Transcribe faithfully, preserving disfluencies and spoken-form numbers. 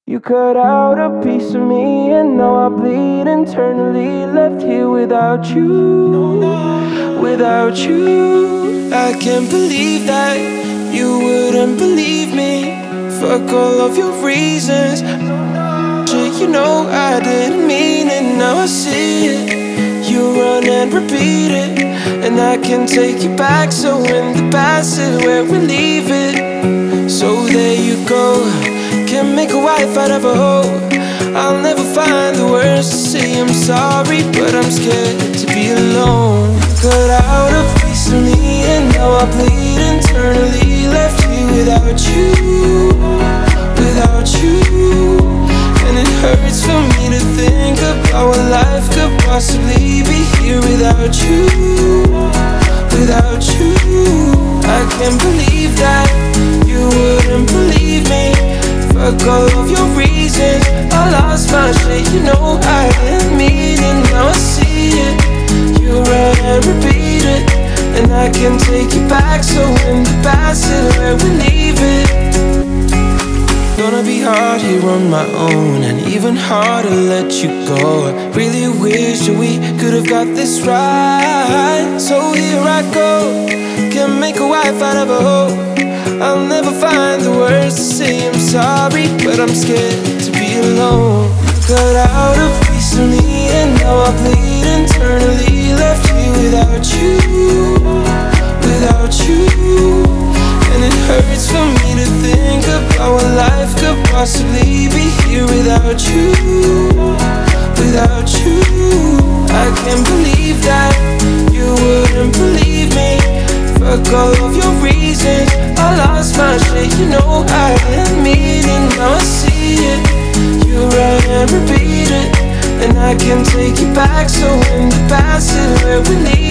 You cut out a piece of me, and now I bleed internally. Left here without you, without you. I can't believe that you wouldn't believe me. Fuck all of your reasons. Shit, you know I didn't mean it. Now I see it. You run and repeat it, and I can take you back. So in the past is where we leave it. So there you go. Can't make a wife out of a hoe. I'll never find the words to say I'm sorry, but I'm scared to be alone. Cut out a piece of me, and now I bleed internally. Left here without you, without you. And it hurts for me to think about what life could possibly be here without you, without you. I can't believe that you wouldn't believe me. Fuck all of your reasons. I lost my shit, you know I didn't mean it. Now I see it. You run and repeat it, and I can take you back. So in the past is where we leave it. Gonna be hard here on my own, and even harder to let you go. I really wish that we could have got this right. So here I go. Can't make a wife out of a hoe. I'll never find the words to say I'm sorry, but I'm scared to be alone. Cut out a piece of me, and now I bleed internally. Left here without you, without you. And it hurts for me to think about what life could possibly be here without you, without you. I can't believe that you wouldn't believe me. Fuck all of your reasons. I lost my shit, you know I didn't mean it. Now I see it. You run and repeat it, and I can take you back. So in the past is where we leave